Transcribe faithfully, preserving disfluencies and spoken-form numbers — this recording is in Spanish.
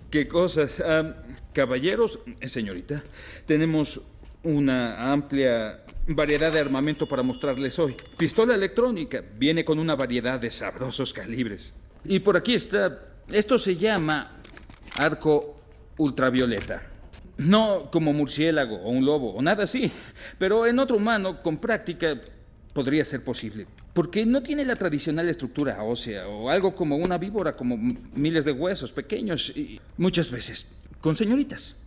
¿Qué cosas? Ah, caballeros, eh, señorita, tenemos una amplia variedad de armamento para mostrarles hoy. Pistola electrónica, viene con una variedad de sabrosos calibres. Y por aquí está, esto se llama arco ultravioleta. No como murciélago o un lobo o nada así, pero en otro humano, con práctica, podría ser posible. Porque no tiene la tradicional estructura ósea o algo como una víbora, como miles de huesos pequeños y muchas veces con señoritas.